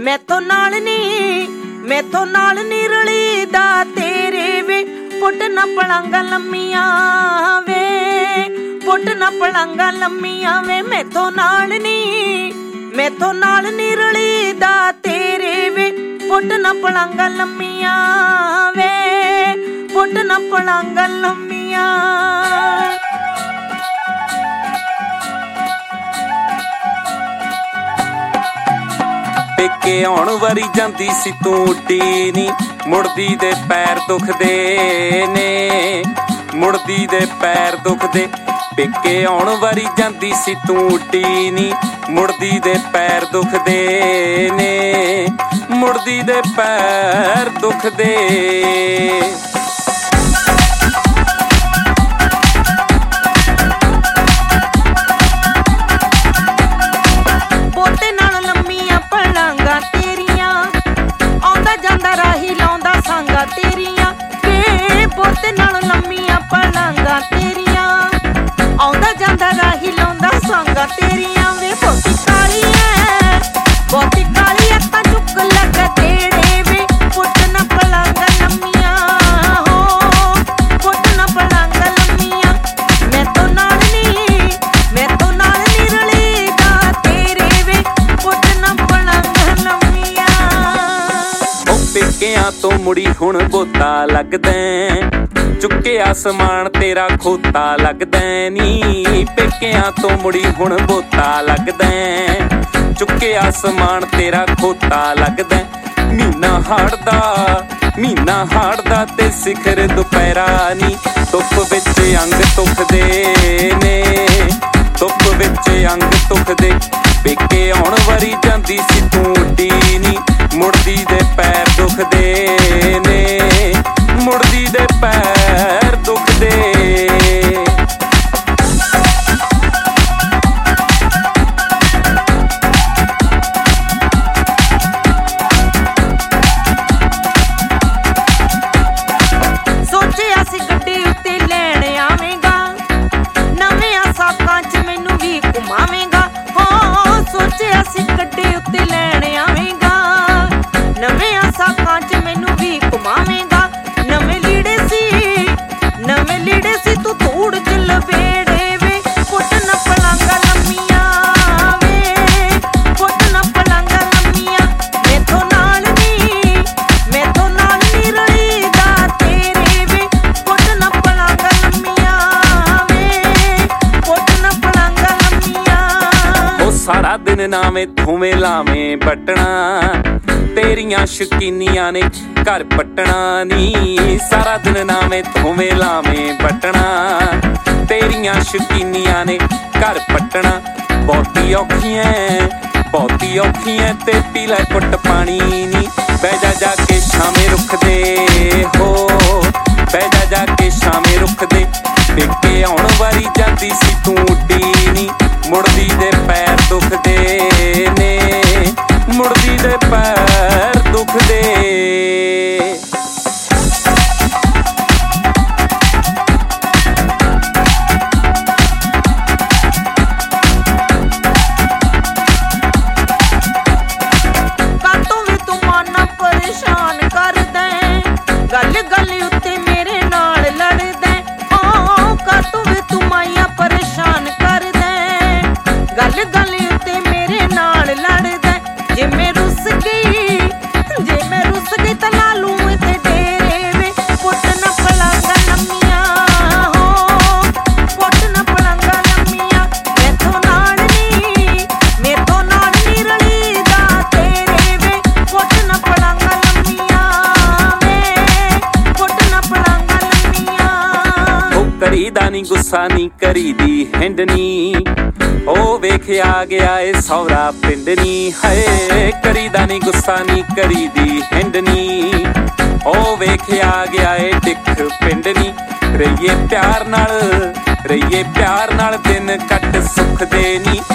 ਮੈਥੋਂ ਨਾਲ ਨੀ ਰਲੀ ਦਾ ਤੇਰੇ ਵੇ ਪੁੱਟ ਨਾ ਪਲਾਂਗਾ ਲੰਮੀਆਂ ਵੇ ਪੁੱਟ ਨਾ ਪਲਾਂਗਾ ਲੰਮੀਆਂ ਵੇ ਮੈਥੋਂ ਨਾਲ ਨੀ ਰਲੀ ਦਾ ਤੇਰੇ ਵੇ ਪੁੱਟ ਨਾ ਪਲਾਂਗਾ ਲੰਮੀਆਂ ਵੇ ਪੁੱਟ ਨਾ ਪਲਾਂਗਾ ਲੰਮੀਆਂ। ਪੇਕੇ ਆਉਣ ਵਾਰੀ ਜਾਂਦੀ ਸੀ ਤੂੰ ਉੱਡੀ ਨੀ ਮੁੜਦੀ ਦੇ ਪੈਰ ਦੁਖਦੇ ਨੇ ਮੁੜਦੀ ਦੇ ਪੈਰ ਦੁਖਦੇ। ਪੇਕੇ ਆਉਣ ਵਾਰੀ ਜਾਂਦੀ ਸੀ ਤੂੰ ਉੱਡੀ ਨੀ ਮੁੜਦੀ ਦੇ ਪੈਰ ਦੁਖਦੇ ਨੇ ਮੁੜਦੀ ਦੇ ਪੈਰ ਦੁਖਦੇ। ਤੇਰੀਆਂ ਵੇ ਬੋਤੇ ਨਾਲ ਲੰਮੀਆਂ ਪਲਾਂਗਾ ਤੇਰੀਆਂ ਆਉਂਦਾ ਜਾਂਦਾ ਰਾਹੀ ਲਾਉਂਦਾ ਸੰਗਾ ਤੇਰੀਆਂ ਵੇ ਬਹੁਤੀ ਕਾਲੀ ਐ ਤਾਂ ਚੁੱਕ ਲੱਗ ਤੇੜੇ ਵੇ ਪੁੱਟ ਨਾ ਪਲਾਂਗਾ ਲੰਮੀਆਂ ਹੋ ਪੁੱਟ ਨਾ ਪਲਾਂਗਾ ਲੰਮੀਆਂ। ਮੈਥੋਂ ਨਾਲ ਨੀ ਰਲੀ ਦਾ ਤੇਰੇ ਵੇ ਪੁੱਟ ਨਾ ਪਲਾਂਗਾ ਲੰਮੀਆਂ। ਪੇਕਿਆਂ ਤੋਂ ਮੁੜੀ ਹੁਣ ਬੋਤਾ ਲੱਗਦਾ ਚੁੱਕਿਆ ਸਮਾਨ ਤੇਰਾ ਖੋਤਾ ਲੱਗਦਾ ਨੀ ਪੇਕਿਆਂ ਤੋਂ ਮੁੜੀ ਹੁਣ ਬੋਤਾ ਲੱਗਦਾ ਚੁੱਕਿਆ ਸਮਾਨ ਤੇਰਾ ਖੋਤਾ ਲੱਗਦਾ। ਮਹੀਨਾ ਹਾੜਦਾ ਤੇ ਸਿਖਰ ਦੁਪਹਿਰਾ ਨੀ ਧੁੱਪ ਵਿੱਚ ਅੰਗ ਧੁਖਦੇ ਨੇ ਧੁੱਪ ਵਿੱਚ ਅੰਗ ਧੁਖਦੇ। ਪੇਕੇ ਆਉਣ ਵਾਰੀ ਜਾਂਦੀ ਸੀ ਤੂੰ ਉੱਡੀ ਨੀ ਮੁੜਦੀ ਦੇ ਪੈਰ ਦੁਖਦੇ ਨੇ ਮੁੜਦੀ ਦੇ ਪੈਰ ਦੁਖਦੇ। ਸੋਚਿਆ ਸੀ ਗੱਡੀ ਉੱਤੇ ਲੈਣ ਆਵੇਂਗਾ ਨਵੇਂ ਸਾਕਾਂ 'ਚ ਮੈਨੂੰ ਵੀ ਘੁਮਾਵੇਂਗਾ ਹੋ ਸੋਚਿਆ ਸੀ ਗੱਡੀ ਉੱਤੇ ਲੈਣ ਆਵੇਂਗਾ ਨਵੇਂ ਸਾਕਾਂ 'ਚ ਮੈਨੂੰ ਵੀ ਘੁਮਾਵੇਂਗਾ। ਨਵੇਂ ਲੀੜੇ ਸੀ ਤੂੰ ਧੂੜ 'ਚ ਲਵੇੜੇ ਵੇ ਪੁੱਟ ਨਾ ਪਲਾਂਗਾ ਲੰਮੀਆਂ ਵੇ ਪੁੱਟ ਨਾ ਪਲਾਂਗਾ ਲੰਮੀਆਂ। ਮੈਥੋਂ ਨਾਲ ਨੀ ਰਲੀ ਦਾ ਤੇਰੇ ਵੇ ਪੁੱਟ ਨਾ ਪਲਾਂਗਾ ਲੰਮੀਆਂ ਵੇ ਪੁੱਟ ਨਾ ਪਲਾਂਗਾ ਲੰਮੀਆਂ। ਉਹ ਸਾਰਾ ਦਿਨ ਨਾਵੇਂ ਧੂਵੇਂ ਲਾਵੇਂ ਬਟਣਾ ਤੇਰੀਆਂ ਸ਼ਕੀਨੀਆਂ ਨੇ ਘਰ ਪੱਟਣਾ ਨੀ ਸਾਰਾ ਦਿਨ ਨਾਵੇਂ ਧੂਵੇਂ ਲਾਵੇਂ ਬਟਣਾ ਤੇਰੀਆਂ ਸ਼ਕੀਨੀਆਂ ਨੇ ਘਰ ਪੱਟਣਾ। ਬਹੁਤੀ ਔਖੀਆਂ ਤੇ ਪੀ ਲੈ ਘੁੱਟ ਪਾਣੀ ਨੀ ਬਹਿ ਜਾ ਕੇ ਛਾਵੇਂ ਰੁੱਖ ਦੇ ਹੋ ਬਹਿ ਜਾ ਕੇ ਛਾਵੇਂ ਰੁੱਖ ਦੇ। ਪੇਕੇ ਆਉਣ ਵਾਰੀ ਜਾਂਦੀ ਸੀ ਤੂੰ ਉੱਡੀ ਨੀ ਮੁੜਦੀ ਦੇ ਪੈਰ ਦੁਖਦੇ ਨੇ ਮੁੜਦੀ ਦੇ ਪੈਰ ਦੁਖਦੇ। ਕਾਤੋਂ ਵੀ ਤੂੰ ਮਨ ਪਰੇਸ਼ਾਨ ਕਰਦਾ ਗੱਲ ਉੱਤੇ ਮੇਰੇ ਨਾਲ ਲੜਦਾ ਓ ਕਾਤੋਂ ਵੀ ਤੂੰ ਮਾਇਆ ਪਰੇਸ਼ਾਨ ਕਰਦਾ ਗੱਲ ਉੱਤੇ ਮੇਰੇ ਨਾਲ ਲੜਦਾ। ਜੇ ਮੈਂ ਰੁੱਸ ਗਈ ਤਾਂ ਲਾ ਲੂੰ ਤੇ ਡੇਰੇ ਵੇ ਪੁੱਟ ਨਾ ਪਲਾਂਗਾ ਲੰਮੀਆਂ ਹੋ ਪੁੱਟ ਨਾ ਪਲਾਂਗਾ ਲੰਮੀਆਂ। ਮੈਥੋਂ ਨਾਲ ਨੀ ਰਲੀ ਦਾ ਤੇਰੇ ਵੇ ਪੁੱਟ ਨਾ ਪਲਾਂਗਾ ਲੰਮੀਆਂ ਵੇ ਪੁੱਟ ਨਾ ਪਲਾਂਗਾ ਲੰਮੀਆਂ। ਉਹ ਕਰੀਦਾ ਨੀ ਗੁੱਸਾ ਨੀ ਕਰੀਦੀ ਹਿੰਡ ਨੀ ਉਹ ਵੇਖਿਆ ਗਿਆ ਏ ਸੌਰਾ ਪਿੰਡ ਨੀ ਹਾਏ ਕਰੀਦਾ ਨੀ ਗੁੱਸਾ ਨੀ ਕਰੀਦੀ ਹਿੰਡ ਨੀ ਉਹ ਵੇਖਿਆ ਗਿਆ ਏ ਡਿੱਖ ਪਿੰਡ ਨੀ। ਰਹੀਏ ਪਿਆਰ ਨਾਲ ਦਿਨ ਕੱਟ ਸੁੱਖ ਦੇ ਨੀ